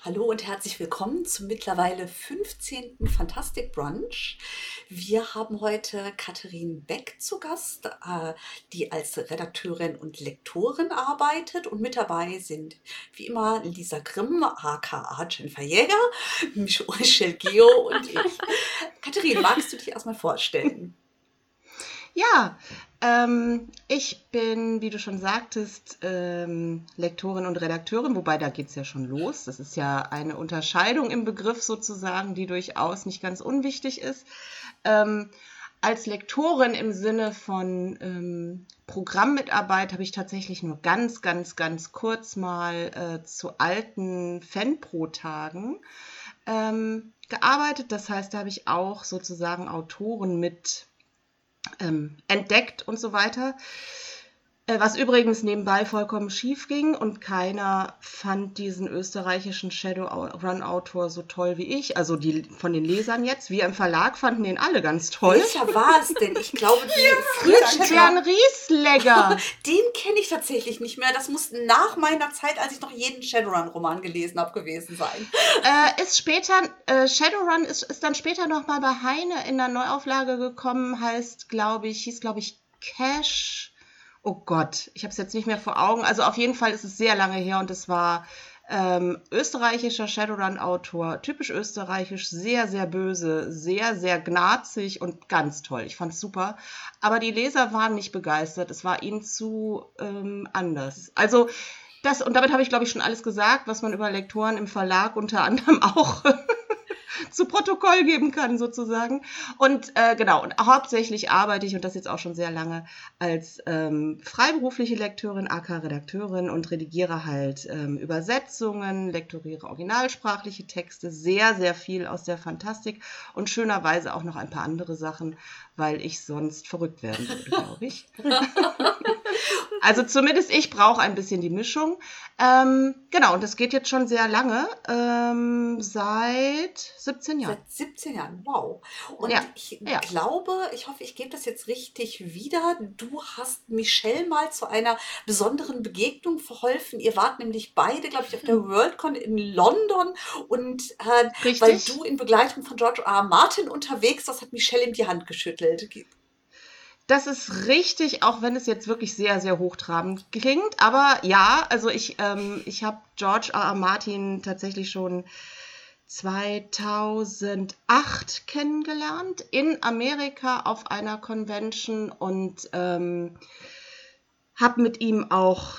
Hallo und herzlich willkommen zum mittlerweile 15. Fantastic Brunch. Wir haben heute Katharine Beck zu Gast, die als Redakteurin und Lektorin arbeitet. Und mit dabei sind wie immer Lisa Grimm, aka Jennifer Jäger, Michelle Geo und ich. Katharine, magst du dich erstmal vorstellen? Ja, ich bin, wie du schon sagtest, Lektorin und Redakteurin, wobei da geht's ja schon los. Das ist ja eine Unterscheidung im Begriff sozusagen, die durchaus nicht ganz unwichtig ist. Ähm, Als Lektorin im Sinne von Programmmitarbeit habe ich tatsächlich nur ganz kurz mal zu alten Fanpro-Tagen gearbeitet. Das heißt, da habe ich auch sozusagen Autoren mit entdeckt und so weiter. Was übrigens nebenbei vollkommen schief ging und keiner fand diesen österreichischen Shadowrun-Autor so toll wie ich. Also die von den Lesern jetzt. Wir im Verlag fanden den alle ganz toll. Welcher war es denn? Ich glaube, Christian Rieslegger. Den kenne ich tatsächlich nicht mehr. Das muss nach meiner Zeit, als ich noch jeden Shadowrun-Roman gelesen habe, gewesen sein. Shadowrun ist dann später nochmal bei Heine in der Neuauflage gekommen, hieß glaube ich Cash. Oh Gott, ich habe es jetzt nicht mehr vor Augen. Also auf jeden Fall ist es sehr lange her und es war österreichischer Shadowrun-Autor, typisch österreichisch, sehr böse, sehr gnazig und ganz toll. Ich fand es super. Aber die Leser waren nicht begeistert. Es war ihnen zu anders. Also und damit habe ich, glaube ich, schon alles gesagt, was man über Lektoren im Verlag unter anderem auch zu Protokoll geben kann, sozusagen. Und genau, und hauptsächlich arbeite ich, und das jetzt auch schon sehr lange, als freiberufliche Lekteurin, aka Redakteurin und redigiere halt Übersetzungen, lektoriere originalsprachliche Texte, sehr viel aus der Fantastik und schönerweise auch noch ein paar andere Sachen, weil ich sonst verrückt werden würde, glaube ich. Also zumindest ich brauche ein bisschen die Mischung. Genau, und das geht jetzt schon sehr lange, seit 17 Jahren. Seit 17 Jahren, wow. Und Ja, ich ja. glaube, ich hoffe, ich gebe das jetzt richtig wieder. Du hast Michelle mal zu einer besonderen Begegnung verholfen. Ihr wart nämlich beide, glaube ich, auf der Worldcon in London. Und weil Richtig. du in Begleitung von George R. R. Martin unterwegs warst, hat Michelle ihm die Hand geschüttelt. Das ist richtig, auch wenn es jetzt wirklich sehr hochtrabend klingt. Aber ja, also ich habe George R. R. Martin tatsächlich schon 2008 kennengelernt in Amerika auf einer Convention und habe mit ihm auch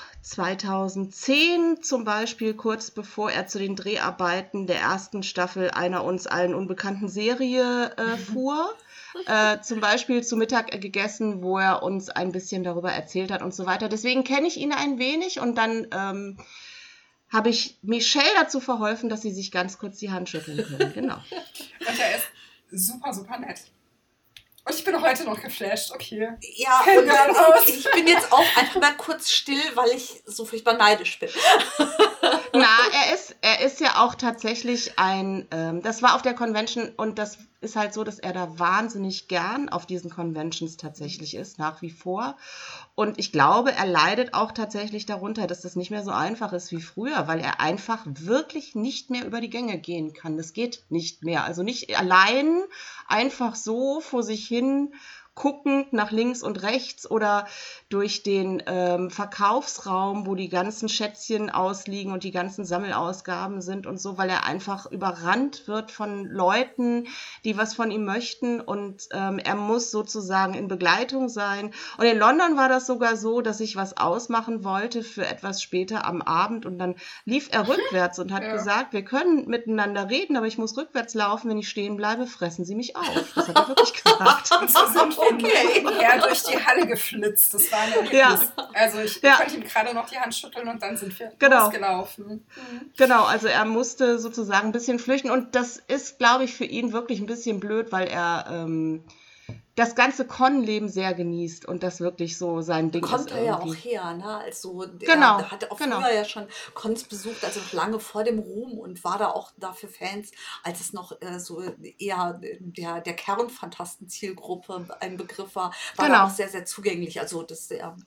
2010 zum Beispiel, kurz bevor er zu den Dreharbeiten der ersten Staffel einer uns allen unbekannten Serie fuhr, zum Beispiel zu Mittag gegessen, wo er uns ein bisschen darüber erzählt hat und so weiter. Deswegen kenne ich ihn ein wenig und dann habe ich Michelle dazu verholfen, dass sie sich ganz kurz die Hand schütteln können. Genau. Und er ist super nett. Und ich bin heute noch geflasht, okay. Ja, und ich bin jetzt auch einfach mal kurz still, weil ich so furchtbar neidisch bin. Na, er ist ja auch tatsächlich das war auf der Convention und das ist halt so, dass er da wahnsinnig gern auf diesen Conventions tatsächlich ist, nach wie vor. Und ich glaube, er leidet auch tatsächlich darunter, dass das nicht mehr so einfach ist wie früher, weil er einfach wirklich nicht mehr über die Gänge gehen kann. Das geht nicht mehr. Also nicht allein einfach so vor sich hin guckend nach links und rechts oder durch den Verkaufsraum, wo die ganzen Schätzchen ausliegen und die ganzen Sammelausgaben sind und so, weil er einfach überrannt wird von Leuten, die was von ihm möchten und er muss sozusagen in Begleitung sein. Und in London war das sogar so, dass ich was ausmachen wollte für etwas später am Abend und dann lief er rückwärts und hat gesagt, wir können miteinander reden, aber ich muss rückwärts laufen, wenn ich stehen bleibe, fressen Sie mich auf. Das hat er wirklich gesagt. Und so sind wir nebenher durch die Halle geflitzt. Das war ein Erlebnis. Ja. Also ich konnte ihm gerade noch die Hand schütteln und dann sind wir losgelaufen. Genau, also er musste sozusagen ein bisschen flüchten und das ist, glaube ich, für ihn wirklich ein bisschen blöd, weil er das ganze Con-Leben sehr genießt und das wirklich so sein Ding Kommt ist. er ja auch her, ne? Also Genau, er hatte auch früher ja schon Cons besucht, also noch lange vor dem Ruhm und war da auch dafür Fans, als es noch so eher der Kernfantasten-Zielgruppe ein Begriff war, war er auch sehr zugänglich. Also das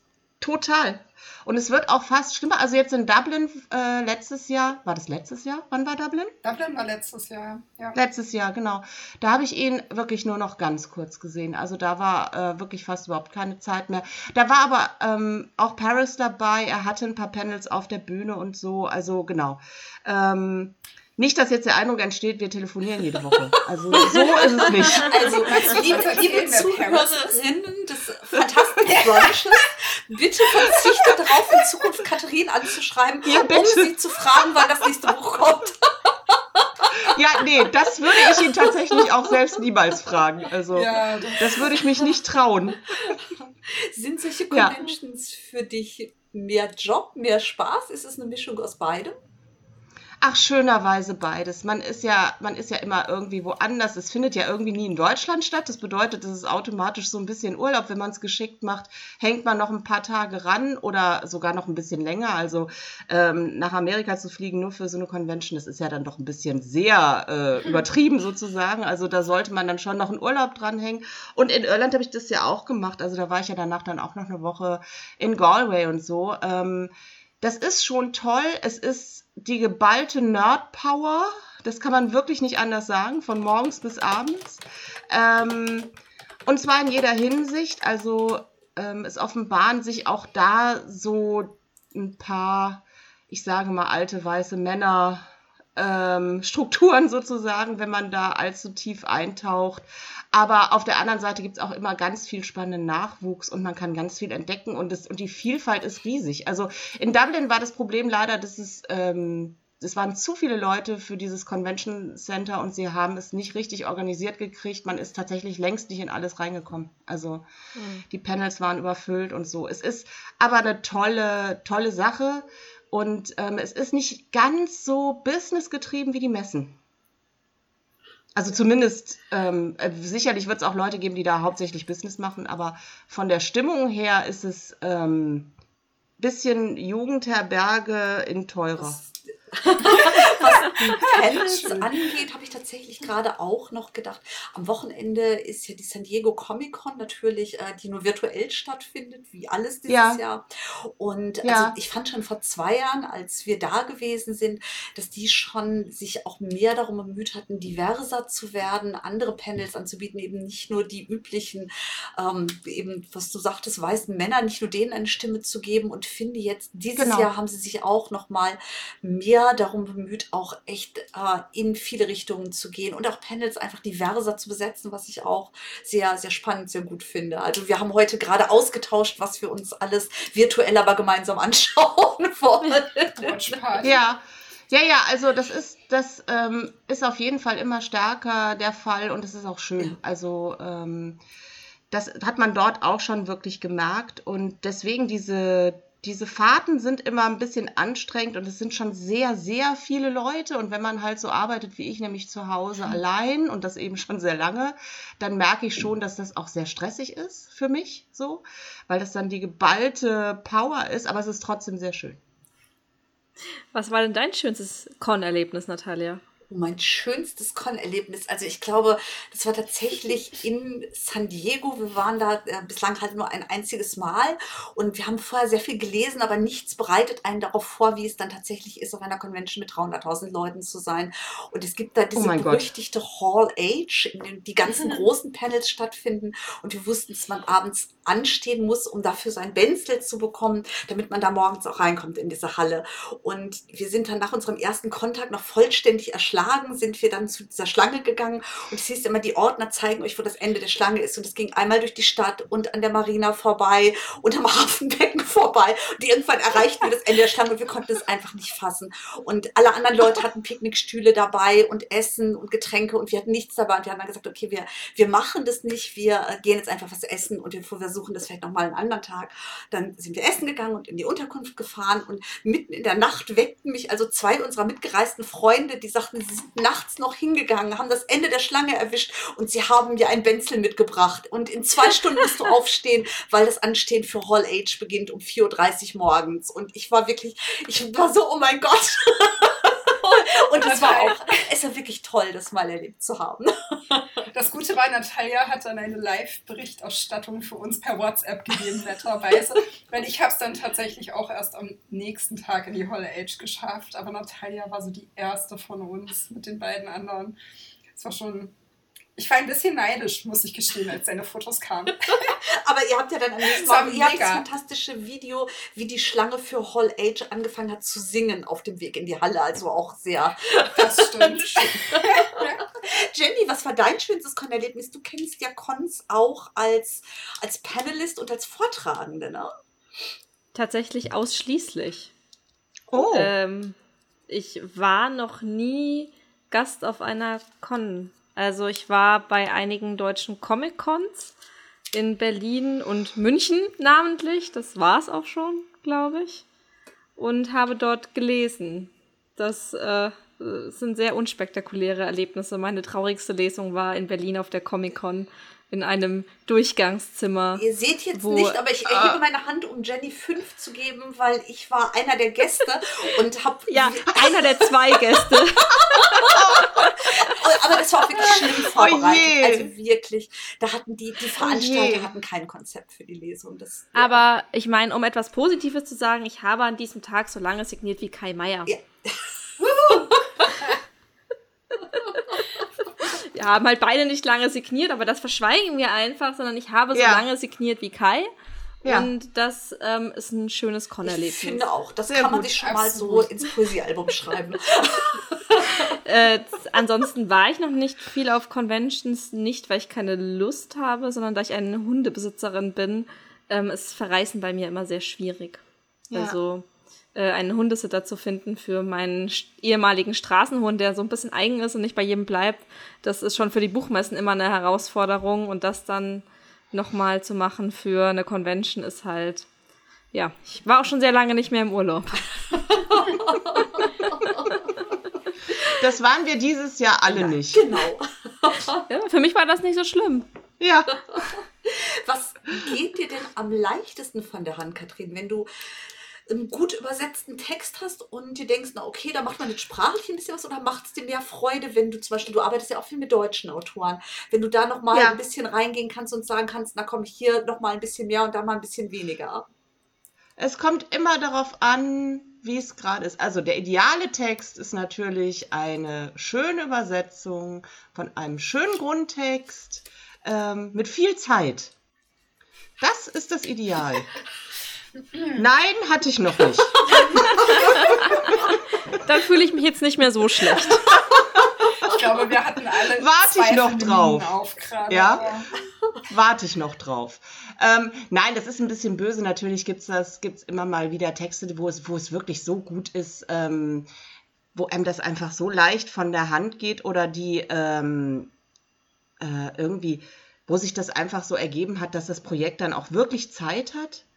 Total. Und es wird auch fast schlimmer. Also jetzt in Dublin letztes Jahr, war das letztes Jahr? Wann war Dublin? Dublin war letztes Jahr, ja. Letztes Jahr, genau. Da habe ich ihn wirklich nur noch ganz kurz gesehen. Also da war wirklich fast überhaupt keine Zeit mehr. Da war aber auch Paris dabei. Er hatte ein paar Panels auf der Bühne und so. Also genau. Nicht, dass jetzt der Eindruck entsteht, wir telefonieren jede Woche. Also so ist es nicht. Also, liebe Zuhörerinnen des Fantastic Brunches, bitte verzichtet darauf, in Zukunft Katharine anzuschreiben, Ja, bitte. um sie zu fragen, wann das nächste Buch kommt. Ja, nee, das würde ich ihn tatsächlich auch selbst niemals fragen. Also Ja, das würde ich mich nicht trauen. Sind solche Ja. Conventions für dich mehr Job, mehr Spaß? Ist es eine Mischung aus beidem? Ach, schönerweise beides. Man ist ja immer irgendwie woanders. Es findet ja irgendwie nie in Deutschland statt. Das bedeutet, es ist automatisch so ein bisschen Urlaub. Wenn man es geschickt macht, hängt man noch ein paar Tage ran oder sogar noch ein bisschen länger. Also nach Amerika zu fliegen nur für so eine Convention, das ist ja dann doch ein bisschen sehr übertrieben sozusagen. Also da sollte man dann schon noch einen Urlaub dranhängen. Und in Irland habe ich das ja auch gemacht. Also da war ich ja danach dann auch noch eine Woche in Galway und so. Das ist schon toll. Es ist die geballte Nerd-Power. Das kann man wirklich nicht anders sagen, von morgens bis abends. Und zwar in jeder Hinsicht. Also es offenbaren sich auch da so ein paar, ich sage mal, alte weiße Männer Strukturen sozusagen, wenn man da allzu tief eintaucht. Aber auf der anderen Seite gibt es auch immer ganz viel spannenden Nachwuchs und man kann ganz viel entdecken und die Vielfalt ist riesig. Also in Dublin war das Problem leider, dass es waren zu viele Leute für dieses Convention Center und sie haben es nicht richtig organisiert gekriegt. Man ist tatsächlich längst nicht in alles reingekommen. Also die Panels waren überfüllt und so. Es ist aber eine tolle Sache. Und es ist nicht ganz so businessgetrieben wie die Messen. Also zumindest, sicherlich wird es auch Leute geben, die da hauptsächlich Business machen, aber von der Stimmung her ist es bisschen Jugendherberge in teurer. Was die Panels angeht, habe ich tatsächlich gerade auch noch gedacht, am Wochenende ist ja die San Diego Comic-Con natürlich, die nur virtuell stattfindet, wie alles dieses Jahr. Und also ich fand schon vor 2 Jahren, als wir da gewesen sind, dass die schon sich auch mehr darum bemüht hatten, diverser zu werden, andere Panels anzubieten, eben nicht nur die üblichen, eben, was du sagtest, weißen Männer, nicht nur denen eine Stimme zu geben. Und finde jetzt, dieses Jahr haben sie sich auch noch mal mehr darum bemüht, auch echt in viele Richtungen zu gehen und auch Panels einfach diverser zu besetzen, was ich auch sehr, sehr spannend, sehr gut finde. Also wir haben heute gerade ausgetauscht, was wir uns alles virtuell aber gemeinsam anschauen wollen. Ja, also das ist auf jeden Fall immer stärker der Fall und es ist auch schön. Ja. Also das hat man dort auch schon wirklich gemerkt und deswegen diese Fahrten sind immer ein bisschen anstrengend und es sind schon sehr, sehr viele Leute. Und wenn man halt so arbeitet wie ich, nämlich zu Hause allein und das eben schon sehr lange, dann merke ich schon, dass das auch sehr stressig ist für mich so, weil das dann die geballte Power ist, aber es ist trotzdem sehr schön. Was war denn dein schönstes Con-Erlebnis, Natalia? Mein schönstes Con-Erlebnis, also ich glaube, das war tatsächlich in San Diego. Wir waren da bislang halt nur ein einziges Mal und wir haben vorher sehr viel gelesen, aber nichts bereitet einen darauf vor, wie es dann tatsächlich ist, auf einer Convention mit 300.000 Leuten zu sein. Und es gibt da diese berüchtigte Hall H, in dem die ganzen großen Panels stattfinden und wir wussten, dass man abends anstehen muss, um dafür so ein Benzel zu bekommen, damit man da morgens auch reinkommt in diese Halle. Und wir sind dann nach unserem ersten Kontakt noch vollständig erschlagen, sind wir dann zu dieser Schlange gegangen und es hieß immer, die Ordner zeigen euch, wo das Ende der Schlange ist und es ging einmal durch die Stadt und an der Marina vorbei und am Hafenbecken vorbei und irgendwann erreichten wir das Ende der Schlange und wir konnten es einfach nicht fassen und alle anderen Leute hatten Picknickstühle dabei und Essen und Getränke und wir hatten nichts dabei und wir haben dann gesagt, okay, wir machen das nicht, wir gehen jetzt einfach was essen und wir versuchen das vielleicht nochmal einen anderen Tag. Dann sind wir essen gegangen und in die Unterkunft gefahren und mitten in der Nacht weckten mich also 2 unserer mitgereisten Freunde, die sagten, sie sind nachts noch hingegangen, haben das Ende der Schlange erwischt und sie haben mir ein Benzel mitgebracht. Und in 2 Stunden musst du aufstehen, weil das Anstehen für Hall H beginnt um 4:30 Uhr morgens. Und ich war so, oh mein Gott. Und es ja wirklich toll, das mal erlebt zu haben. Das Gute war, Natalia hat dann eine Live-Berichterstattung für uns per WhatsApp gegeben, netterweise. Weil ich habe es dann tatsächlich auch erst am nächsten Tag in die Hall Age geschafft. Aber Natalia war so die erste von uns mit den beiden anderen. Es war schon... Ich war ein bisschen neidisch, muss ich gestehen, als seine Fotos kamen. Aber ihr habt ja dann am nächsten Das war Morgen, ihr habt das mega. fantastische Video, wie die Schlange für Hall Age angefangen hat zu singen auf dem Weg in die Halle. Also auch sehr. Das stimmt. Jenny, was war dein schönstes Con-Erlebnis? Du kennst ja Cons auch als Panelist und als Vortragende, ne? Tatsächlich ausschließlich. Oh, Ich war noch nie Gast auf einer Con. Also ich war bei einigen deutschen Comic-Cons in Berlin und München namentlich. Das war es auch schon, glaube ich. Und habe dort gelesen. Das sind sehr unspektakuläre Erlebnisse. Meine traurigste Lesung war in Berlin auf der Comic-Con in einem Durchgangszimmer. Ihr seht jetzt nicht, aber ich erhebe meine Hand, um Jenny 5 zu geben, weil ich war einer der Gäste und habe... Ja, einer der 2 Gäste. Aber das war auch wirklich schlimm vorbereitet. je. Also wirklich, da hatten die Veranstalter hatten kein Konzept für die Lesung. Das, ja. Aber ich meine, um etwas Positives zu sagen, ich habe an diesem Tag so lange signiert wie Kai Meier. Ja. Wir haben halt beide nicht lange signiert, aber das verschweigen wir einfach, sondern ich habe so Ja. lange signiert wie Kai. Ja. Und das ist ein schönes Con-Erlebnis. Ich finde auch, das Sehr kann man gut, sich schon mal so absolut. ins Poesiealbum schreiben. Ansonsten war ich noch nicht viel auf Conventions, nicht weil ich keine Lust habe, sondern da ich eine Hundebesitzerin bin, ist Verreisen bei mir immer sehr schwierig. Ja. Also einen Hundesitter zu finden für meinen ehemaligen Straßenhund, der so ein bisschen eigen ist und nicht bei jedem bleibt, das ist schon für die Buchmessen immer eine Herausforderung und das dann nochmal zu machen für eine Convention ist halt, ja, ich war auch schon sehr lange nicht mehr im Urlaub. das waren wir dieses Jahr alle nicht. Genau. Ja, für mich war das nicht so schlimm. Ja. Was geht dir denn am leichtesten von der Hand, Katrin, wenn du einen gut übersetzten Text hast und dir denkst, na okay, da macht man jetzt sprachlich ein bisschen was, oder macht es dir mehr Freude, wenn du zum Beispiel, du arbeitest ja auch viel mit deutschen Autoren, wenn du da nochmal Ja. ein bisschen reingehen kannst und sagen kannst, na komm, hier nochmal ein bisschen mehr und da mal ein bisschen weniger. Es kommt immer darauf an, wie es gerade ist. Also der ideale Text ist natürlich eine schöne Übersetzung von einem schönen Grundtext mit viel Zeit. Das ist das Ideal. Nein, hatte ich noch nicht. Dann fühle ich mich jetzt nicht mehr so schlecht. Ich glaube, wir hatten alle Warte ich noch Zweifel drauf. auf gerade. Ja? Warte ich noch drauf. Nein, das ist ein bisschen böse. Natürlich gibt's immer mal wieder Texte, wo es wirklich so gut ist, wo einem das einfach so leicht von der Hand geht oder die irgendwie, wo sich das einfach so ergeben hat, dass das Projekt dann auch wirklich Zeit hat.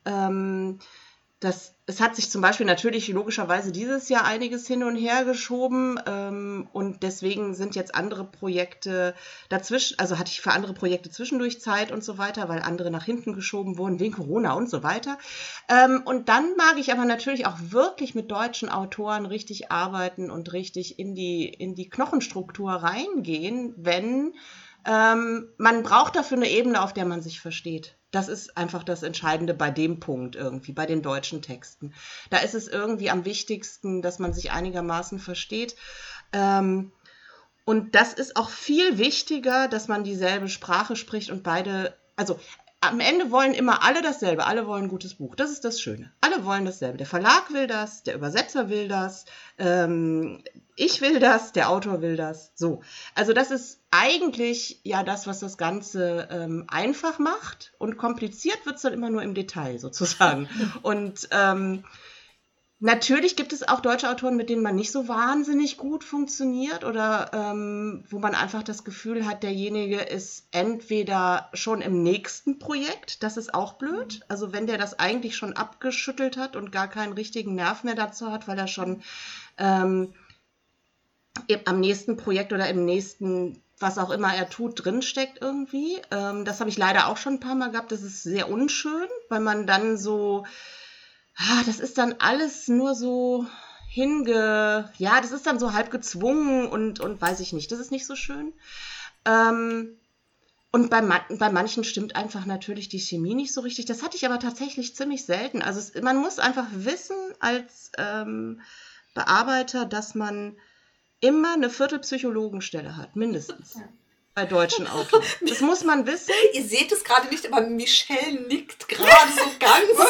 Es hat sich zum Beispiel natürlich logischerweise dieses Jahr einiges hin und her geschoben und deswegen sind jetzt andere Projekte dazwischen, also hatte ich für andere Projekte zwischendurch Zeit und so weiter, weil andere nach hinten geschoben wurden wegen Corona und so weiter. Und dann mag ich aber natürlich auch wirklich mit deutschen Autoren richtig arbeiten und richtig in die Knochenstruktur reingehen, wenn man braucht dafür eine Ebene, auf der man sich versteht. Das ist einfach das Entscheidende bei dem Punkt irgendwie, bei den deutschen Texten. Da ist es irgendwie am wichtigsten, dass man sich einigermaßen versteht. Und das ist auch viel wichtiger, dass man dieselbe Sprache spricht und beide, also am Ende wollen immer alle dasselbe, alle wollen ein gutes Buch. Das ist das Schöne. Alle wollen dasselbe. Der Verlag will das, der Übersetzer will das, ich will das, der Autor will das. So. Also das ist eigentlich ja das, was das Ganze einfach macht, und kompliziert wird es dann immer nur im Detail sozusagen. Und natürlich gibt es auch deutsche Autoren, mit denen man nicht so wahnsinnig gut funktioniert oder wo man einfach das Gefühl hat, derjenige ist entweder schon im nächsten Projekt, das ist auch blöd, also wenn der das eigentlich schon abgeschüttelt hat und gar keinen richtigen Nerv mehr dazu hat, weil er schon am nächsten Projekt oder im nächsten, was auch immer er tut, drinsteckt irgendwie. Das habe ich leider auch schon ein paar Mal gehabt, das ist sehr unschön, weil man dann so... das ist dann alles nur so das ist dann so halb gezwungen und weiß ich nicht, das ist nicht so schön. Und bei manchen stimmt einfach natürlich die Chemie nicht so richtig. Das hatte ich aber tatsächlich ziemlich selten. Also man muss einfach wissen als Bearbeiter, dass man immer eine Viertelpsychologenstelle hat, mindestens. Ja. Bei deutschen Autoren. Das muss man wissen. Ihr seht es gerade nicht, aber Michelle nickt gerade so ganz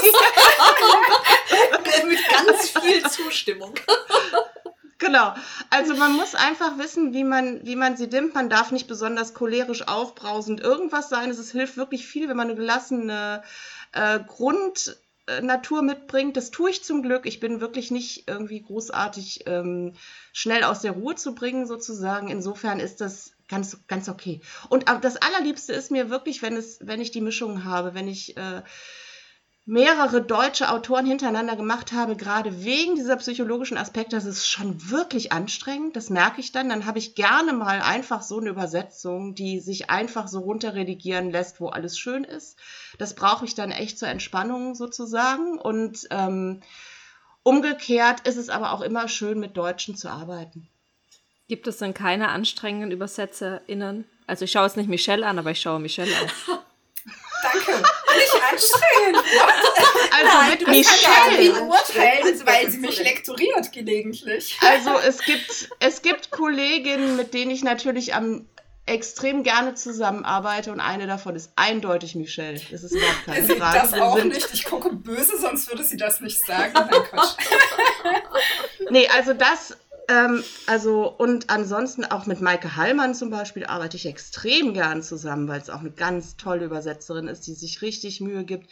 mit ganz viel Zustimmung. Genau. Also man muss einfach wissen, wie man sie dimmt. Man darf nicht besonders cholerisch, aufbrausend irgendwas sein. Es hilft wirklich viel, wenn man eine gelassene Grundnatur mitbringt. Das tue ich zum Glück. Ich bin wirklich nicht irgendwie großartig schnell aus der Ruhe zu bringen, sozusagen. Insofern ist das ganz, ganz okay. Und das Allerliebste ist mir wirklich, wenn ich die Mischung habe, wenn ich mehrere deutsche Autoren hintereinander gemacht habe, gerade wegen dieser psychologischen Aspekte, das ist schon wirklich anstrengend, das merke ich dann. Dann habe ich gerne mal einfach so eine Übersetzung, die sich einfach so runterredigieren lässt, wo alles schön ist. Das brauche ich dann echt zur Entspannung sozusagen. Und umgekehrt ist es aber auch immer schön, mit Deutschen zu arbeiten. Gibt es denn keine anstrengenden ÜbersetzerInnen? Also ich schaue jetzt nicht Michelle an, aber ich schaue Michelle an. Danke. Nicht anstrengend. Also nein, mit du kannst ja Michelle. urteilen, weil sie mich lektoriert gelegentlich. Also es gibt Kolleginnen, mit denen ich natürlich extrem gerne zusammenarbeite und eine davon ist eindeutig Michelle. Das ist überhaupt keine Frage. Das auch nicht. Ich gucke böse, sonst würde sie das nicht sagen. Nein, Quatsch. Nee, also das... und ansonsten auch mit Maike Hallmann zum Beispiel arbeite ich extrem gern zusammen, weil es auch eine ganz tolle Übersetzerin ist, die sich richtig Mühe gibt.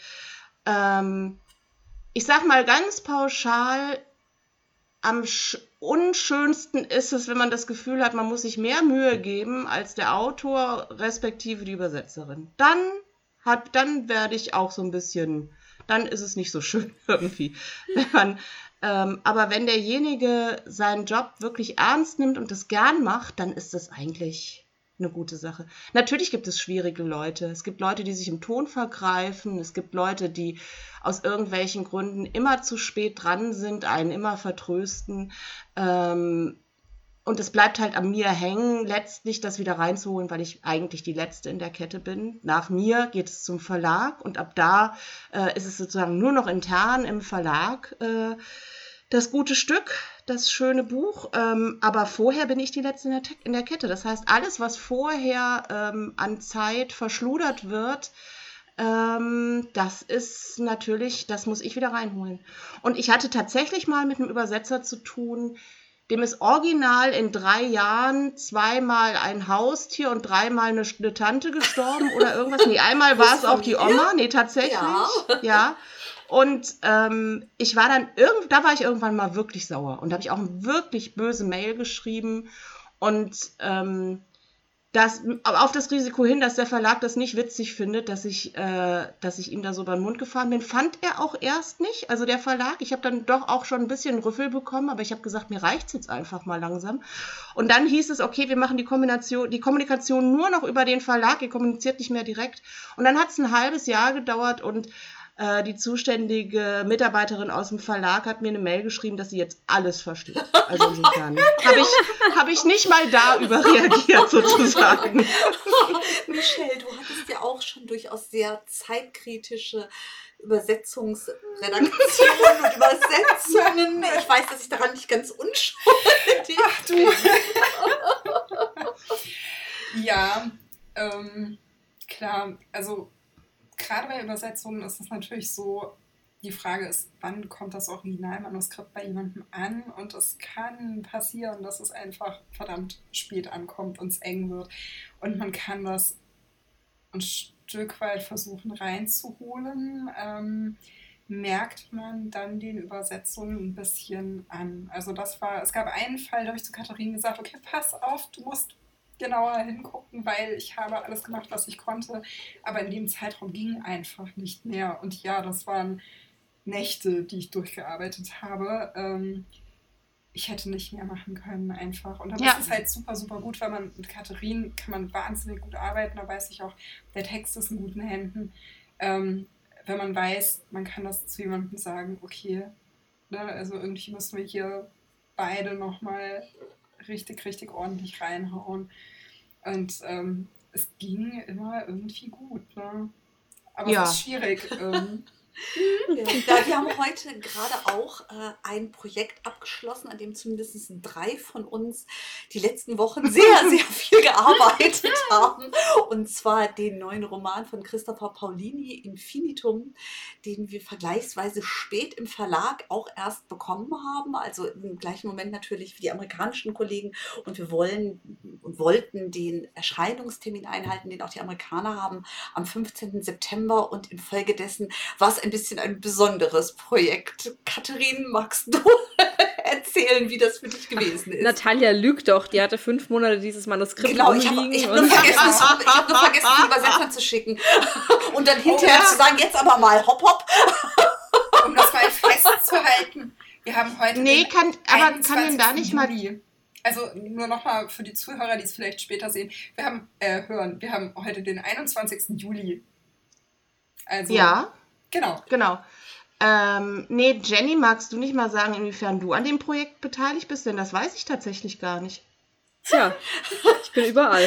Ich sag mal ganz pauschal, am unschönsten ist es, wenn man das Gefühl hat, man muss sich mehr Mühe geben als der Autor, respektive die Übersetzerin. Dann werde ich auch so ein bisschen, dann ist es nicht so schön irgendwie, aber wenn derjenige seinen Job wirklich ernst nimmt und das gern macht, dann ist das eigentlich eine gute Sache. Natürlich gibt es schwierige Leute. Es gibt Leute, die sich im Ton vergreifen. Es gibt Leute, die aus irgendwelchen Gründen immer zu spät dran sind, einen immer vertrösten. Und es bleibt halt an mir hängen, letztlich das wieder reinzuholen, weil ich eigentlich die Letzte in der Kette bin. Nach mir geht es zum Verlag und ab da ist es sozusagen nur noch intern im Verlag das gute Stück, das schöne Buch, aber vorher bin ich die Letzte in der Kette. Das heißt, alles, was vorher an Zeit verschludert wird, das ist natürlich, das muss ich wieder reinholen. Und ich hatte tatsächlich mal mit einem Übersetzer zu tun, dem ist original in 3 Jahren 2-mal ein Haustier und 3-mal eine Tante gestorben oder irgendwas. Nee, einmal war es auch die Oma. Nee, tatsächlich. Ja. Und ich war dann, da war ich irgendwann mal wirklich sauer. Und da habe ich auch eine wirklich böse Mail geschrieben. Und auf das Risiko hin, dass der Verlag das nicht witzig findet, dass ich ihm da so über den Mund gefahren bin, fand er auch erst nicht. Also der Verlag, ich habe dann doch auch schon ein bisschen Rüffel bekommen, aber ich habe gesagt, mir reicht's jetzt einfach mal langsam. Und dann hieß es, okay, wir machen die Kommunikation nur noch über den Verlag, ihr kommuniziert nicht mehr direkt. Und dann hat es ein halbes Jahr gedauert und die zuständige Mitarbeiterin aus dem Verlag hat mir eine Mail geschrieben, dass sie jetzt alles versteht. Also insofern habe ich nicht mal da überreagiert sozusagen. Michelle, du hattest ja auch schon durchaus sehr zeitkritische Übersetzungsredaktionen und Übersetzungen. Ich weiß, dass ich daran nicht ganz unschuldig bin. Ja, klar, also gerade bei Übersetzungen ist es natürlich so, die Frage ist, wann kommt das Originalmanuskript bei jemandem an? Und es kann passieren, dass es einfach verdammt spät ankommt und es eng wird. Und man kann das ein Stück weit versuchen reinzuholen. Merkt man dann den Übersetzungen ein bisschen an. Also es gab einen Fall, da habe ich zu Katharine gesagt, okay, pass auf, du musst genauer hingucken, weil ich habe alles gemacht, was ich konnte, aber in dem Zeitraum ging einfach nicht mehr. Und ja, das waren Nächte, die ich durchgearbeitet habe. Ich hätte nicht mehr machen können einfach. Und dann ist es halt super, super gut, weil man mit Katharine kann man wahnsinnig gut arbeiten, da weiß ich auch, der Text ist in guten Händen. Wenn man weiß, man kann das zu jemandem sagen, okay, ne, also irgendwie müssen wir hier beide nochmal richtig, richtig ordentlich reinhauen. Und es ging immer irgendwie gut, ne? Aber es ist schwierig. Ja, wir haben heute gerade auch ein Projekt abgeschlossen, an dem zumindest 3 von uns die letzten Wochen sehr, sehr viel gearbeitet haben. Und zwar den neuen Roman von Christopher Paolini, Infinitum, den wir vergleichsweise spät im Verlag auch erst bekommen haben. Also im gleichen Moment natürlich wie die amerikanischen Kollegen. Und wir wollten den Erscheinungstermin einhalten, den auch die Amerikaner haben, am 15. September. Und infolgedessen war es ein bisschen ein besonderes Projekt. Katharin, magst du erzählen, wie das für dich gewesen ist? Natalia lügt doch, die hatte 5 Monate dieses Manuskript rumliegen. Ich habe nur vergessen, es Übersetzern zu schicken. Und dann hinterher zu sagen, jetzt aber mal hopp hopp. Um das mal festzuhalten, wir haben heute kann denn da nicht Juli. Mal... Also nur nochmal für die Zuhörer, die es vielleicht später sehen. Wir haben heute den 21. Juli. Also, ja. Genau. Jenny, magst du nicht mal sagen, inwiefern du an dem Projekt beteiligt bist? Denn das weiß ich tatsächlich gar nicht. Tja, ich bin überall.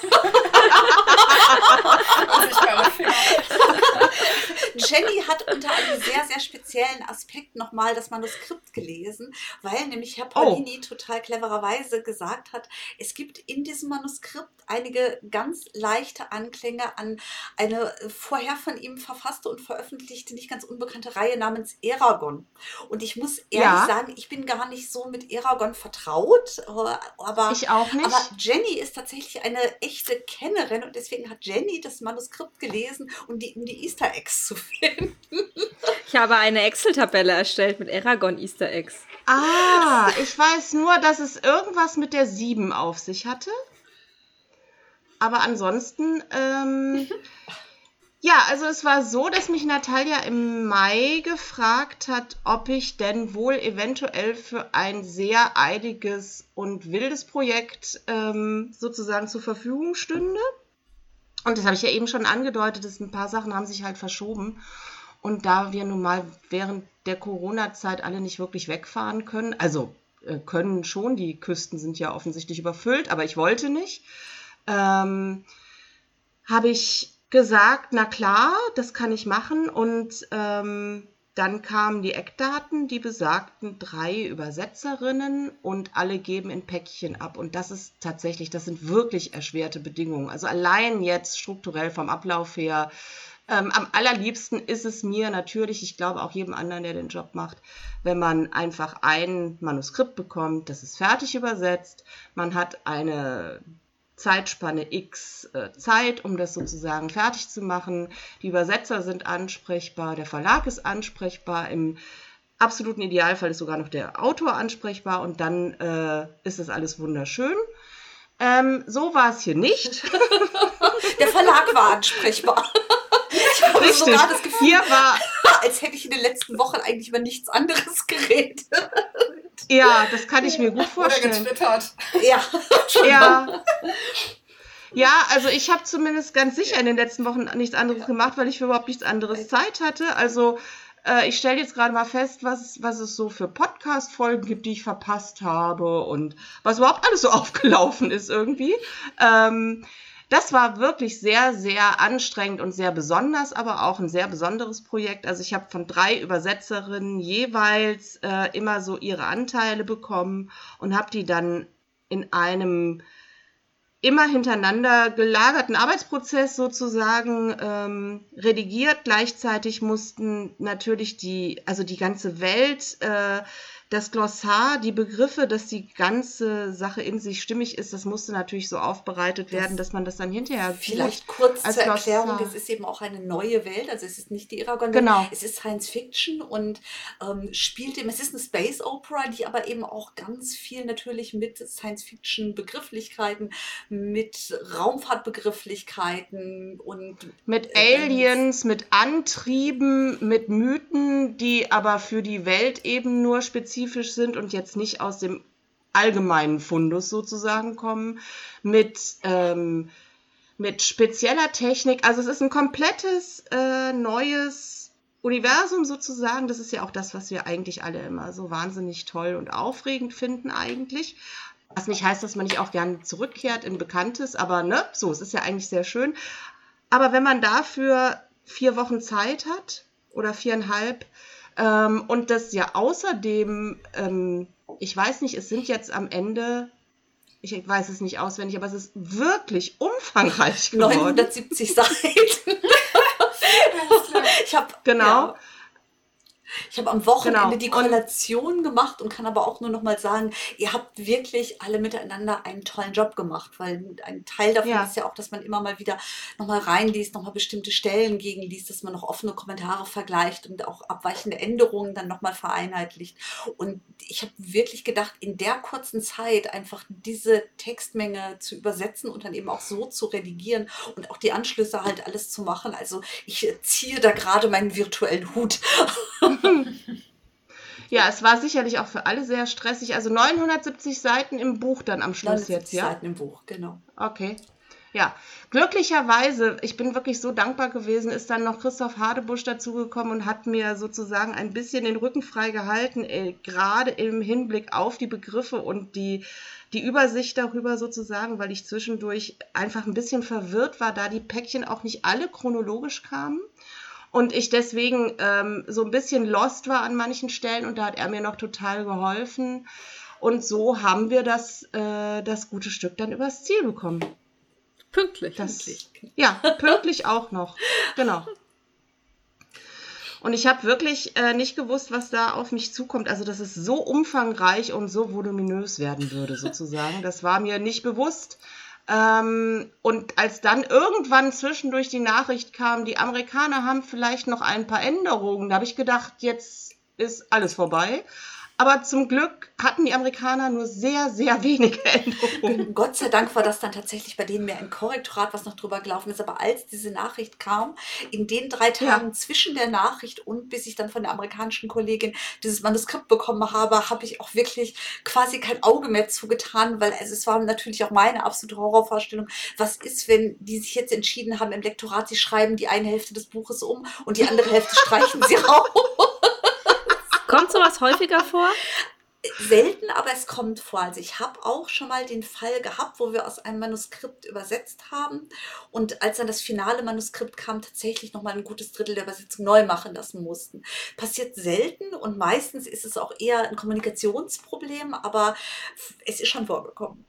Jenny hat unter einem sehr, sehr speziellen Aspekt nochmal das Manuskript gelesen, weil nämlich Herr Paolini total clevererweise gesagt hat, es gibt in diesem Manuskript einige ganz leichte Anklänge an eine vorher von ihm verfasste und veröffentlichte, nicht ganz unbekannte Reihe namens Eragon. Und ich muss ehrlich sagen, ich bin gar nicht so mit Eragon vertraut, aber ich auch nicht. Aber Jenny ist tatsächlich eine echte Kennerin und deswegen hat Jenny das Manuskript gelesen, um die Easter Eggs zu finden. Ich habe eine Excel-Tabelle erstellt mit Eragon Easter Eggs. Ich weiß nur, dass es irgendwas mit der 7 auf sich hatte. Aber ansonsten, also es war so, dass mich Natalia im Mai gefragt hat, ob ich denn wohl eventuell für ein sehr eiliges und wildes Projekt sozusagen zur Verfügung stünde. Und das habe ich ja eben schon angedeutet, dass ein paar Sachen haben sich halt verschoben. Und da wir nun mal während der Corona-Zeit alle nicht wirklich wegfahren können, also können schon, die Küsten sind ja offensichtlich überfüllt, aber ich wollte nicht, habe ich gesagt, na klar, das kann ich machen. Und dann kamen die Eckdaten, die besagten 3 Übersetzerinnen und alle geben in Päckchen ab. Und das sind wirklich erschwerte Bedingungen. Also allein jetzt strukturell vom Ablauf her, am allerliebsten ist es mir natürlich, ich glaube auch jedem anderen, der den Job macht, wenn man einfach ein Manuskript bekommt, das ist fertig übersetzt, man hat eine Zeitspanne X Zeit, um das sozusagen fertig zu machen. Die Übersetzer sind ansprechbar, der Verlag ist ansprechbar, im absoluten Idealfall ist sogar noch der Autor ansprechbar und dann ist das alles wunderschön. So war es hier nicht. Der Verlag war ansprechbar. Ich habe sogar das Gefühl, hier war, als hätte ich in den letzten Wochen eigentlich über nichts anderes geredet. Ja, das kann ich mir gut vorstellen. Oder getwittert. Ja, also ich habe zumindest ganz sicher in den letzten Wochen nichts anderes gemacht, weil ich für überhaupt nichts anderes Zeit hatte. Also ich stelle jetzt gerade mal fest, was es so für Podcast-Folgen gibt, die ich verpasst habe und was überhaupt alles so aufgelaufen ist irgendwie. Das war wirklich sehr, sehr anstrengend und sehr besonders, aber auch ein sehr besonderes Projekt. Also ich habe von 3 Übersetzerinnen jeweils immer so ihre Anteile bekommen und habe die dann in einem immer hintereinander gelagerten Arbeitsprozess sozusagen redigiert. Gleichzeitig mussten natürlich die ganze Welt, das Glossar, die Begriffe, dass die ganze Sache in sich stimmig ist, das musste natürlich so aufbereitet werden, dass man das dann hinterher vielleicht kurz zur Erklärung, es ist eben auch eine neue Welt, also es ist nicht die Eragon, es ist Science Fiction und es ist eine Space Opera, die aber eben auch ganz viel natürlich mit Science Fiction Begrifflichkeiten, mit Raumfahrtbegrifflichkeiten und mit Aliens, mit Antrieben, mit Mythen, die aber für die Welt eben nur spezifisch sind und jetzt nicht aus dem allgemeinen Fundus sozusagen kommen, mit spezieller Technik. Also es ist ein komplettes neues Universum sozusagen, das ist ja auch das, was wir eigentlich alle immer so wahnsinnig toll und aufregend finden eigentlich. Was nicht heißt, dass man nicht auch gerne zurückkehrt in Bekanntes, aber ne, so, es ist ja eigentlich sehr schön. Aber wenn man dafür 4 Wochen Zeit hat oder 4,5 und das ja außerdem, ich weiß nicht, es sind jetzt am Ende, ich weiß es nicht auswendig, aber es ist wirklich umfangreich geworden. 970 Seiten. Ich habe Genau. Ich habe am Wochenende die Und Kollation gemacht und kann aber auch nur noch mal sagen, ihr habt wirklich alle miteinander einen tollen Job gemacht, weil ein Teil davon ja, ist ja auch, dass man immer mal wieder noch mal reinliest, noch mal bestimmte Stellen gegenliest, dass man noch offene Kommentare vergleicht und auch abweichende Änderungen dann noch mal vereinheitlicht. Und ich habe wirklich gedacht, in der kurzen Zeit einfach diese Textmenge zu übersetzen und dann eben auch so zu redigieren und auch die Anschlüsse halt alles zu machen. Also ich ziehe da gerade meinen virtuellen Hut. ja, es war sicherlich auch für alle sehr stressig. Also 970 Seiten im Buch dann am Schluss jetzt, 79 ja? Seiten im Buch, genau. Okay. Ja, glücklicherweise, ich bin wirklich so dankbar gewesen, ist dann noch Christoph Hadebusch dazugekommen und hat mir sozusagen ein bisschen den Rücken frei gehalten, gerade im Hinblick auf die Begriffe und die Übersicht darüber sozusagen, weil ich zwischendurch einfach ein bisschen verwirrt war, da die Päckchen auch nicht alle chronologisch kamen. Und ich deswegen so ein bisschen lost war an manchen Stellen und da hat er mir noch total geholfen. Und so haben wir das gute Stück dann übers Ziel bekommen. Pünktlich. Ja, pünktlich auch noch. Genau. Und ich habe wirklich nicht gewusst, was da auf mich zukommt. Also, dass es so umfangreich und so voluminös werden würde, sozusagen. Das war mir nicht bewusst. Und als dann irgendwann zwischendurch die Nachricht kam, die Amerikaner haben vielleicht noch ein paar Änderungen, da habe ich gedacht, jetzt ist alles vorbei. Aber zum Glück hatten die Amerikaner nur sehr, sehr wenige Änderungen. Gott sei Dank war das dann tatsächlich bei denen mehr ein Korrektorat, was noch drüber gelaufen ist. Aber als diese Nachricht kam, in den 3 Tagen Ja, zwischen der Nachricht und bis ich dann von der amerikanischen Kollegin dieses Manuskript bekommen habe, habe ich auch wirklich quasi kein Auge mehr zugetan, weil also es war natürlich auch meine absolute Horrorvorstellung. Was ist, wenn die sich jetzt entschieden haben im Lektorat, sie schreiben die eine Hälfte des Buches um und die andere Hälfte streichen sie raus? Kommt sowas häufiger vor? Selten, aber es kommt vor. Also ich habe auch schon mal den Fall gehabt, wo wir aus einem Manuskript übersetzt haben und als dann das finale Manuskript kam, tatsächlich noch mal ein gutes Drittel der Übersetzung neu machen lassen mussten. Passiert selten und meistens ist es auch eher ein Kommunikationsproblem, aber es ist schon vorgekommen.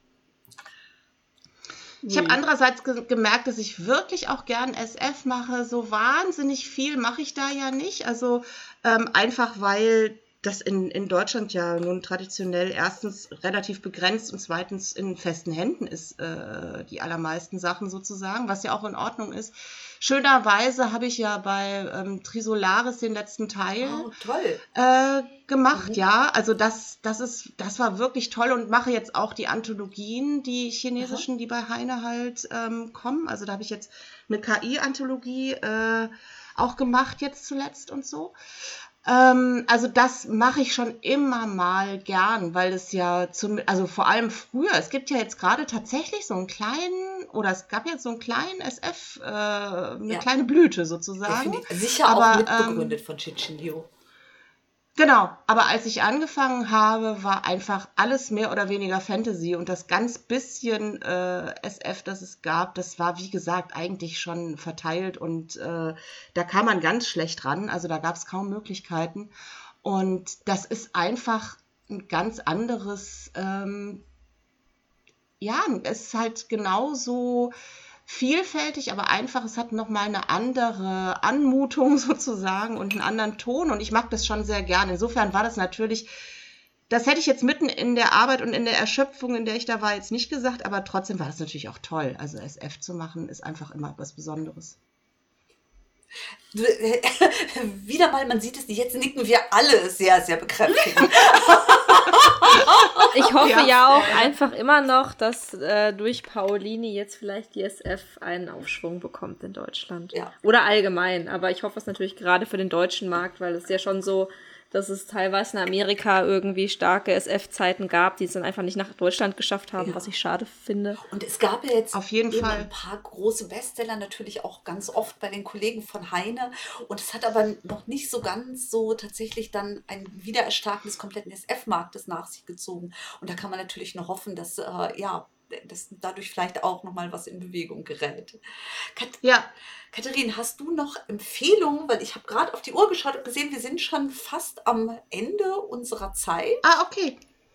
ich habe andererseits gemerkt, dass ich wirklich auch gern SF mache. So wahnsinnig viel mache ich da ja nicht. Also einfach weil das in Deutschland ja nun traditionell erstens relativ begrenzt und zweitens in festen Händen ist, die allermeisten Sachen sozusagen, was ja auch in Ordnung ist. Schönerweise habe ich ja bei Trisolaris den letzten Teil Oh, toll. gemacht, ja. Also das war wirklich toll und mache jetzt auch die Anthologien, die chinesischen, die bei Heine halt kommen. Also da habe ich jetzt eine KI-Anthologie auch gemacht jetzt zuletzt und so. Also das mache ich schon immer mal gern, weil es ja also vor allem früher, es gibt ja jetzt gerade tatsächlich so einen kleinen, oder es gab jetzt so einen kleinen SF, eine Ja, kleine Blüte sozusagen. definitiv. Sicher auch Aber mitbegründet von Cixin Liu. genau, aber als ich angefangen habe, war einfach alles mehr oder weniger Fantasy und das ganz bisschen SF, das es gab, das war wie gesagt eigentlich schon verteilt und da kam man ganz schlecht ran, also da gab es kaum Möglichkeiten und das ist einfach ein ganz anderes, ja, es ist halt genauso vielfältig, aber einfach, es hat nochmal eine andere Anmutung sozusagen und einen anderen Ton und ich mag das schon sehr gerne. Insofern war das natürlich, das hätte ich jetzt mitten in der Arbeit und in der Erschöpfung, in der ich da war, jetzt nicht gesagt, aber trotzdem war das natürlich auch toll. Also SF zu machen, ist einfach immer was Besonderes. Wieder mal, man sieht es nicht, jetzt nicken wir alle sehr, sehr bekräftigend. Ich hoffe Ja. ja auch einfach immer noch, dass durch Paolini jetzt vielleicht die SF einen Aufschwung bekommt in Deutschland. Ja. Oder allgemein. Aber ich hoffe es natürlich gerade für den deutschen Markt, weil es ja schon so dass es teilweise in Amerika irgendwie starke SF-Zeiten gab, die es dann einfach nicht nach Deutschland geschafft haben, Ja. was ich schade finde. Und es gab ja jetzt Auf jeden eben Fall. ein paar große Bestseller, natürlich auch ganz oft bei den Kollegen von Heine. Und es hat aber noch nicht so ganz so tatsächlich dann ein Wiedererstarken des kompletten SF-Marktes nach sich gezogen. Und da kann man natürlich nur hoffen, dass dass dadurch vielleicht auch nochmal was in Bewegung gerät. Ja, Katharin, hast du noch Empfehlungen? Weil ich habe gerade auf die Uhr geschaut und gesehen, wir sind schon fast am Ende unserer Zeit. okay.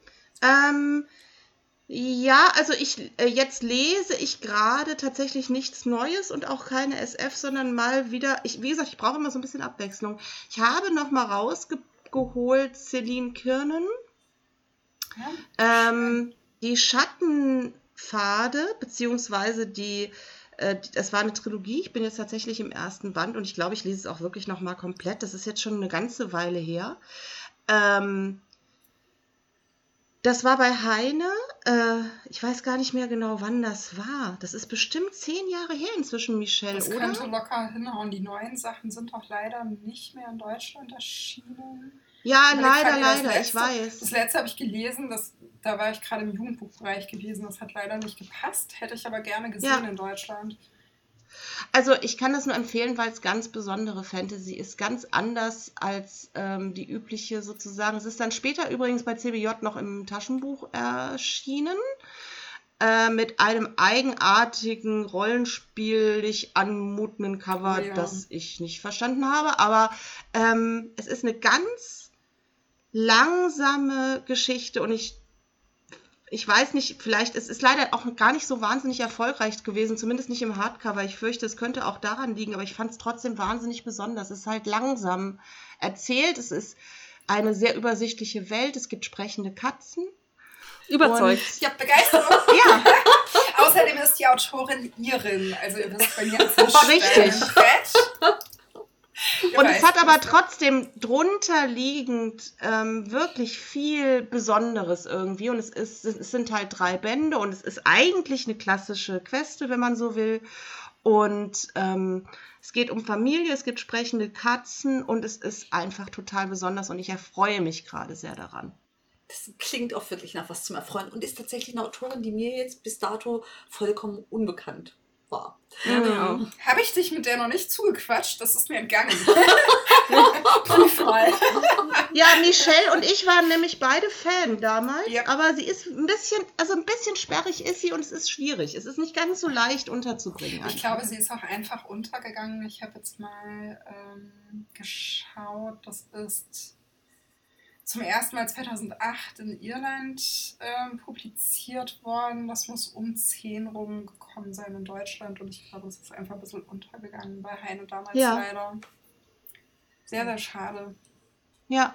Ja, also jetzt lese ich gerade tatsächlich nichts Neues und auch keine SF, sondern mal wieder, wie gesagt, ich brauche immer so ein bisschen Abwechslung. Ich habe noch mal rausgeholt Celine Kiernan, Ja. die Schattenpfade, beziehungsweise das war eine Trilogie. Ich bin jetzt tatsächlich im ersten Band und ich glaube, ich lese es auch wirklich noch mal komplett. Das ist jetzt schon eine ganze Weile her. Das war bei Heine. Ich weiß gar nicht mehr genau, wann das war. Das ist bestimmt 10 Jahre her inzwischen, Michelle, Das oder? könnte locker hinhauen. Die neuen Sachen sind auch leider nicht mehr in Deutschland erschienen. Ja, Ich überleg gerade, leider, ich Das weiß. letzte habe ich gelesen, da war ich gerade im Jugendbuchbereich gewesen. Das hat leider nicht gepasst. Hätte ich aber gerne gesehen Ja. in Deutschland. Also ich kann das nur empfehlen, weil es ganz besondere Fantasy ist, ganz anders als die übliche sozusagen. Es ist dann später übrigens bei CBJ noch im Taschenbuch erschienen, mit einem eigenartigen, rollenspielig anmutenden Cover, Oh ja. das ich nicht verstanden habe. Aber es ist eine ganz langsame Geschichte und ich weiß nicht, vielleicht, es ist leider auch gar nicht so wahnsinnig erfolgreich gewesen, zumindest nicht im Hardcover. Ich fürchte, es könnte auch daran liegen, aber ich fand es trotzdem wahnsinnig besonders. Es ist halt langsam erzählt, es ist eine sehr übersichtliche Welt, es gibt sprechende Katzen. Überzeugt. Ich habe Begeisterung. Ja, Außerdem ist die Autorin Irin. Also ihr wisst, bei mir ist ein Richtig. Brett. Ihr und es weißt, hat aber was- trotzdem drunter liegend wirklich viel Besonderes irgendwie. Und es sind halt 3 Bände und es ist eigentlich eine klassische Queste, wenn man so will. Und es geht um Familie, es gibt sprechende Katzen und es ist einfach total besonders und ich erfreue mich gerade sehr daran. Das klingt auch wirklich nach was zum Erfreuen und ist tatsächlich eine Autorin, die mir jetzt bis dato vollkommen unbekannt war. Ja, mir auch. Habe ich dich mit der noch nicht zugequatscht? Das ist mir entgangen. Prüf mal. Ja, Michelle und ich waren nämlich beide Fan damals, Ja. aber sie ist ein bisschen sperrig ist sie und es ist schwierig. Es ist nicht ganz so leicht unterzubringen. Ich glaube, sie ist auch einfach untergegangen. Ich habe jetzt mal geschaut. Das ist zum ersten Mal 2008 in Irland publiziert worden. Das muss um 10 rumgekommen sein in Deutschland. Und ich glaube, es ist einfach ein bisschen untergegangen bei Heine damals Ja. leider. Sehr, sehr schade. Ja.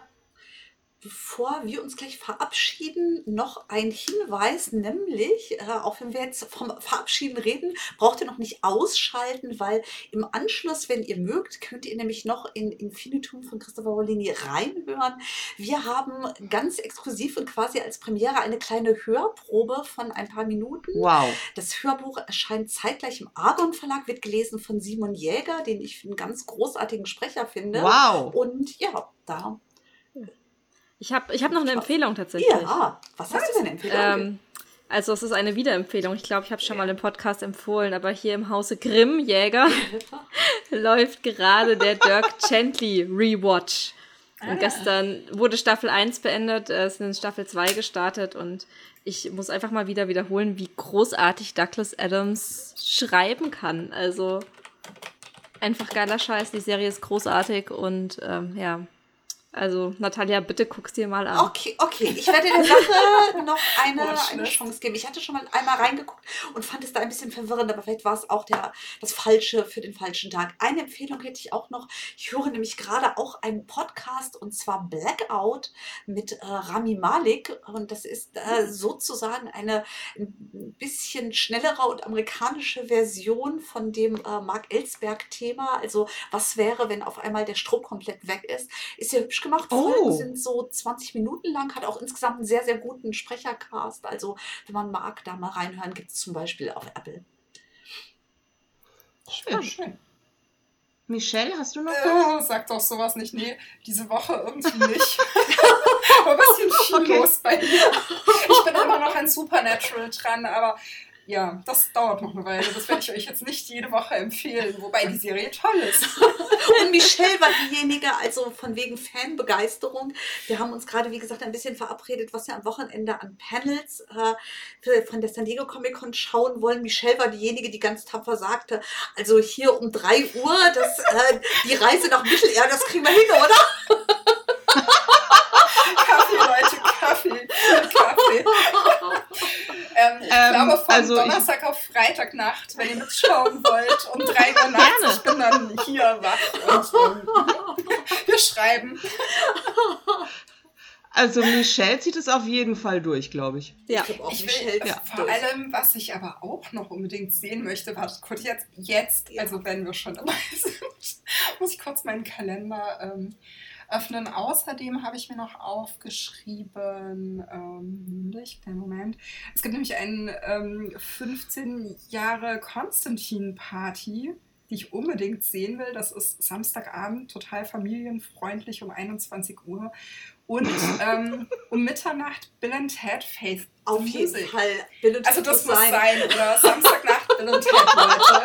Bevor wir uns gleich verabschieden, noch ein Hinweis, nämlich, auch wenn wir jetzt vom Verabschieden reden, braucht ihr noch nicht ausschalten, weil im Anschluss, wenn ihr mögt, könnt ihr nämlich noch in Infinitum von Christopher Rollini reinhören. Wir haben ganz exklusiv und quasi als Premiere eine kleine Hörprobe von ein paar Minuten. Wow. Das Hörbuch erscheint zeitgleich im Argon Verlag, wird gelesen von Simon Jäger, den ich einen ganz großartigen Sprecher finde. Wow. Und ja, da. Ich hab noch eine Empfehlung tatsächlich. Ja, was hast du denn empfehlen? Also es ist eine Wiederempfehlung. Ich glaube, ich habe schon mal im Podcast empfohlen, aber hier im Hause Grimm Jäger läuft gerade der Dirk Gently Rewatch. Und gestern wurde Staffel 1 beendet, es ist in Staffel 2 gestartet und ich muss einfach mal wieder wiederholen, wie großartig Douglas Adams schreiben kann. Also einfach geiler Scheiß, die Serie ist großartig und ja. Also, Natalia, bitte guck's dir mal an. Okay, ich werde der Sache noch eine Watchlist. Chance geben. Ich hatte schon mal einmal reingeguckt und fand es da ein bisschen verwirrend, aber vielleicht war es auch das Falsche für den falschen Tag. Eine Empfehlung hätte ich auch noch. Ich höre nämlich gerade auch einen Podcast und zwar Blackout mit Rami Malek und das ist sozusagen eine ein bisschen schnellere und amerikanische Version von dem Mark Ellsberg-Thema. Also, was wäre, wenn auf einmal der Strom komplett weg ist? Ist ja hübsch gemacht. Oh. Folgen sind so 20 Minuten lang, hat auch insgesamt einen sehr, sehr guten Sprechercast. Also, wenn man mag, da mal reinhören, gibt es zum Beispiel auf Apple. Schön. Schön. Michelle, hast du noch was? Sag doch sowas nicht. Nee, diese Woche irgendwie nicht. War ein bisschen viel los bei mir. Ich bin immer noch an Supernatural dran, aber ja, das dauert noch eine Weile. Das werde ich euch jetzt nicht jede Woche empfehlen, wobei die Serie toll ist. Und Michelle war diejenige, also von wegen Fanbegeisterung. Wir haben uns gerade, wie gesagt, ein bisschen verabredet, was wir am Wochenende an Panels von der San Diego Comic Con schauen wollen. Michelle war diejenige, die ganz tapfer sagte, also hier um 3 Uhr, die Reise nach Mittelerde, das kriegen wir hin, oder? Kaffee, Leute, Kaffee. Ich glaube, von Donnerstag auf Freitagnacht, wenn ihr mitschauen wollt, um 3 Uhr nachts, ich bin dann hier wach und wir schreiben. Also Michelle zieht es auf jeden Fall durch, glaube ich. Ja, ich will vor allem, was ich aber auch noch unbedingt sehen möchte, warte kurz, jetzt, also wenn wir schon dabei sind, muss ich kurz meinen Kalender öffnen. Außerdem habe ich mir noch aufgeschrieben, kleinen Moment, es gibt nämlich eine 15 Jahre Konstantin-Party, die ich unbedingt sehen will. Das ist Samstagabend, total familienfreundlich um 21 Uhr. Und um Mitternacht Bill and Ted Faith Auf Music. jeden Fall. Bill und Also Ted das muss sein, oder? Samstagnacht Bill und Ted, Leute.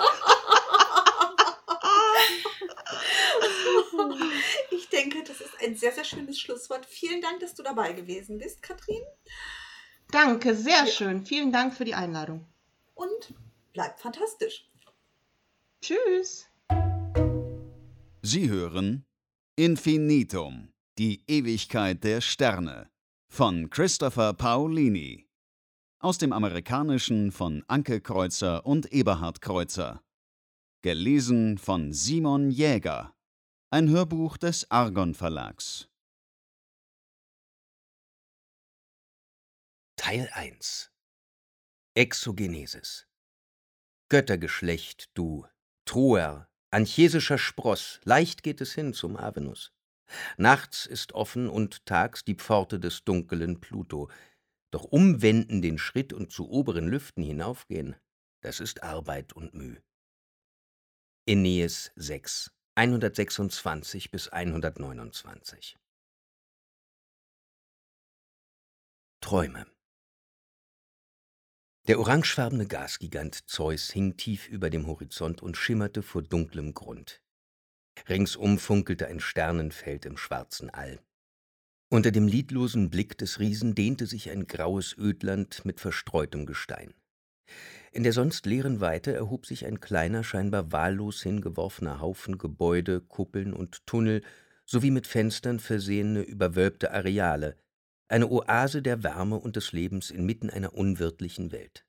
Ich denke, das ist ein sehr, sehr schönes Schlusswort. Vielen Dank, dass du dabei gewesen bist, Katrin. Danke, sehr schön. Vielen Dank für die Einladung. Und bleib fantastisch. Tschüss. Sie hören Infinitum, die Ewigkeit der Sterne von Christopher Paolini. Aus dem Amerikanischen von Anke Kreuzer und Eberhard Kreuzer. Gelesen von Simon Jäger. Ein Hörbuch des Argon Verlags. Teil 1 Exogenesis. Göttergeschlecht, du Troer, anchesischer Spross, leicht geht es hin zum Avenus. Nachts ist offen und tags die Pforte des dunkelen Pluto. Doch umwenden den Schritt und zu oberen Lüften hinaufgehen, das ist Arbeit und Müh. Aeneis 6, 126 bis 129. Träume. Der orangefarbene Gasgigant Zeus hing tief über dem Horizont und schimmerte vor dunklem Grund. Ringsum funkelte ein Sternenfeld im schwarzen All. Unter dem lidlosen Blick des Riesen dehnte sich ein graues Ödland mit verstreutem Gestein. In der sonst leeren Weite erhob sich ein kleiner, scheinbar wahllos hingeworfener Haufen Gebäude, Kuppeln und Tunnel sowie mit Fenstern versehene, überwölbte Areale, eine Oase der Wärme und des Lebens inmitten einer unwirtlichen Welt.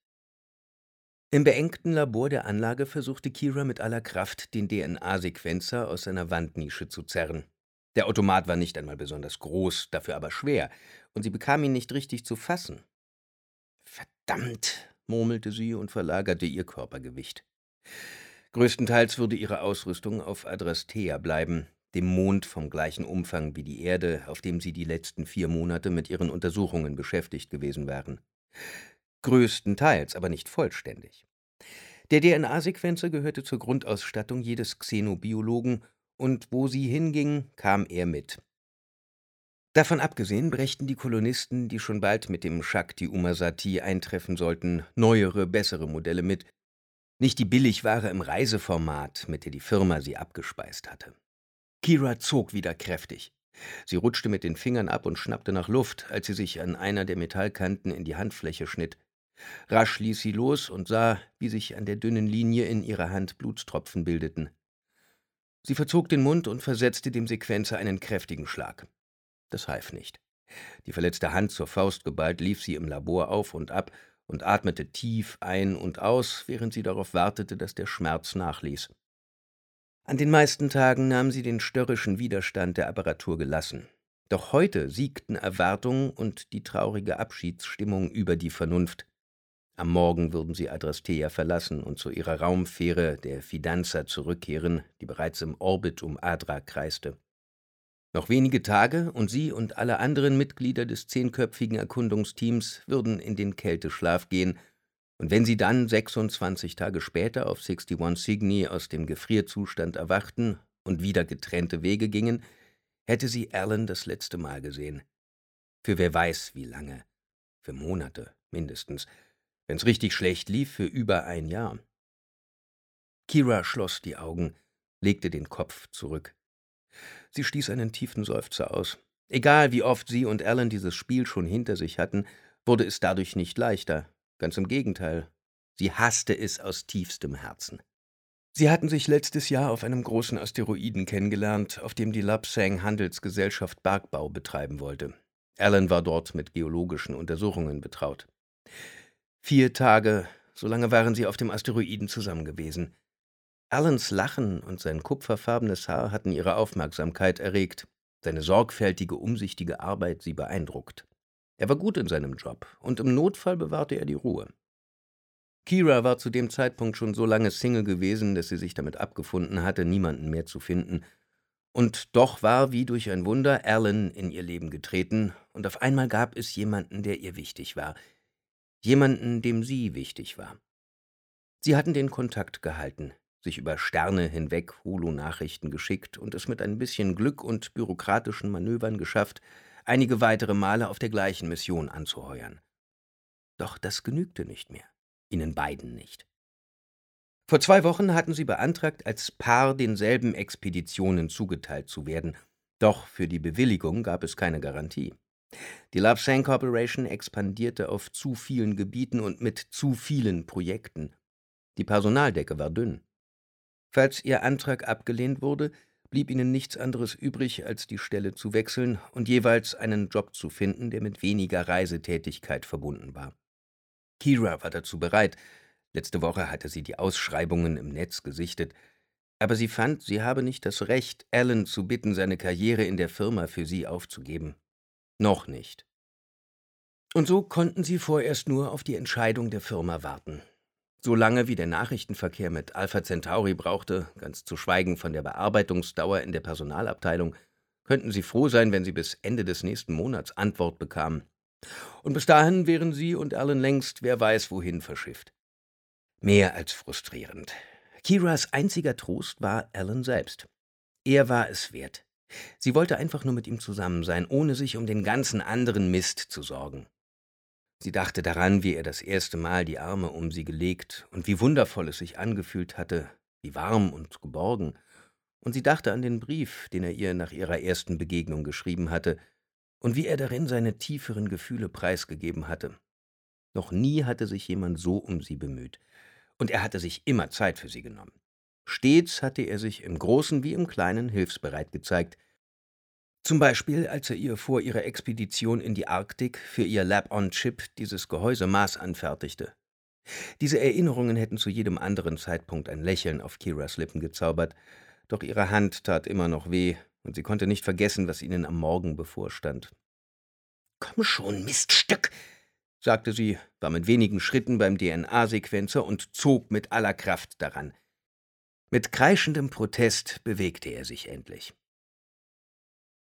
Im beengten Labor der Anlage versuchte Kira mit aller Kraft, den DNA-Sequenzer aus seiner Wandnische zu zerren. Der Automat war nicht einmal besonders groß, dafür aber schwer, und sie bekam ihn nicht richtig zu fassen. »Verdammt«, murmelte sie und verlagerte ihr Körpergewicht. Größtenteils würde ihre Ausrüstung auf Adrastea bleiben, dem Mond vom gleichen Umfang wie die Erde, auf dem sie die letzten 4 Monate mit ihren Untersuchungen beschäftigt gewesen waren. Größtenteils, aber nicht vollständig. Der DNA-Sequenzer gehörte zur Grundausstattung jedes Xenobiologen, und wo sie hinging, kam er mit. Davon abgesehen brächten die Kolonisten, die schon bald mit dem Shakti Umasati eintreffen sollten, neuere, bessere Modelle mit, nicht die Billigware im Reiseformat, mit der die Firma sie abgespeist hatte. Kira zog wieder kräftig. Sie rutschte mit den Fingern ab und schnappte nach Luft, als sie sich an einer der Metallkanten in die Handfläche schnitt. Rasch ließ sie los und sah, wie sich an der dünnen Linie in ihrer Hand Blutstropfen bildeten. Sie verzog den Mund und versetzte dem Sequenzer einen kräftigen Schlag. Das half nicht. Die verletzte Hand zur Faust geballt, lief sie im Labor auf und ab und atmete tief ein und aus, während sie darauf wartete, dass der Schmerz nachließ. An den meisten Tagen nahm sie den störrischen Widerstand der Apparatur gelassen. Doch heute siegten Erwartung und die traurige Abschiedsstimmung über die Vernunft. Am Morgen würden sie Adrastea verlassen und zu ihrer Raumfähre, der Fidanza, zurückkehren, die bereits im Orbit um Adra kreiste. Noch wenige Tage und sie und alle anderen Mitglieder des 10-köpfigen Erkundungsteams würden in den Kälteschlaf gehen Und wenn sie dann 26 Tage später auf 61 Cygni aus dem Gefrierzustand erwachten und wieder getrennte Wege gingen, hätte sie Alan das letzte Mal gesehen. Für wer weiß wie lange. Für Monate mindestens. Wenn's richtig schlecht lief, für über ein Jahr. Kira schloss die Augen, legte den Kopf zurück. Sie stieß einen tiefen Seufzer aus. Egal wie oft sie und Alan dieses Spiel schon hinter sich hatten, wurde es dadurch nicht leichter. Ganz im Gegenteil. Sie hasste es aus tiefstem Herzen. Sie hatten sich letztes Jahr auf einem großen Asteroiden kennengelernt, auf dem die Lapsang Handelsgesellschaft Bergbau betreiben wollte. Alan war dort mit geologischen Untersuchungen betraut. 4 Tage, so lange waren sie auf dem Asteroiden zusammen gewesen. Alans Lachen und sein kupferfarbenes Haar hatten ihre Aufmerksamkeit erregt, seine sorgfältige, umsichtige Arbeit sie beeindruckt. Er war gut in seinem Job, und im Notfall bewahrte er die Ruhe. Kira war zu dem Zeitpunkt schon so lange Single gewesen, dass sie sich damit abgefunden hatte, niemanden mehr zu finden. Und doch war wie durch ein Wunder Alan in ihr Leben getreten, und auf einmal gab es jemanden, der ihr wichtig war. Jemanden, dem sie wichtig war. Sie hatten den Kontakt gehalten, sich über Sterne hinweg Holo-Nachrichten geschickt und es mit ein bisschen Glück und bürokratischen Manövern geschafft, einige weitere Male auf der gleichen Mission anzuheuern. Doch das genügte nicht mehr. Ihnen beiden nicht. Vor 2 Wochen hatten sie beantragt, als Paar denselben Expeditionen zugeteilt zu werden, doch für die Bewilligung gab es keine Garantie. Die Lapsang Corporation expandierte auf zu vielen Gebieten und mit zu vielen Projekten. Die Personaldecke war dünn. Falls ihr Antrag abgelehnt wurde, blieb ihnen nichts anderes übrig, als die Stelle zu wechseln und jeweils einen Job zu finden, der mit weniger Reisetätigkeit verbunden war. Kira war dazu bereit. Letzte Woche hatte sie die Ausschreibungen im Netz gesichtet. Aber sie fand, sie habe nicht das Recht, Alan zu bitten, seine Karriere in der Firma für sie aufzugeben. Noch nicht. Und so konnten sie vorerst nur auf die Entscheidung der Firma warten. So lange wie der Nachrichtenverkehr mit Alpha Centauri brauchte, ganz zu schweigen von der Bearbeitungsdauer in der Personalabteilung, könnten sie froh sein, wenn sie bis Ende des nächsten Monats Antwort bekamen. Und bis dahin wären sie und Alan längst wer weiß wohin verschifft. Mehr als frustrierend. Kiras einziger Trost war Alan selbst. Er war es wert. Sie wollte einfach nur mit ihm zusammen sein, ohne sich um den ganzen anderen Mist zu sorgen. Sie dachte daran, wie er das erste Mal die Arme um sie gelegt und wie wundervoll es sich angefühlt hatte, wie warm und geborgen. Und sie dachte an den Brief, den er ihr nach ihrer ersten Begegnung geschrieben hatte, und wie er darin seine tieferen Gefühle preisgegeben hatte. Noch nie hatte sich jemand so um sie bemüht, und er hatte sich immer Zeit für sie genommen. Stets hatte er sich im Großen wie im Kleinen hilfsbereit gezeigt, zum Beispiel, als er ihr vor ihrer Expedition in die Arktik für ihr Lab-on-Chip dieses Gehäusemaß anfertigte. Diese Erinnerungen hätten zu jedem anderen Zeitpunkt ein Lächeln auf Kiras Lippen gezaubert, doch ihre Hand tat immer noch weh, und sie konnte nicht vergessen, was ihnen am Morgen bevorstand. »Komm schon, Miststück«, sagte sie, war mit wenigen Schritten beim DNA-Sequenzer und zog mit aller Kraft daran. Mit kreischendem Protest bewegte er sich endlich.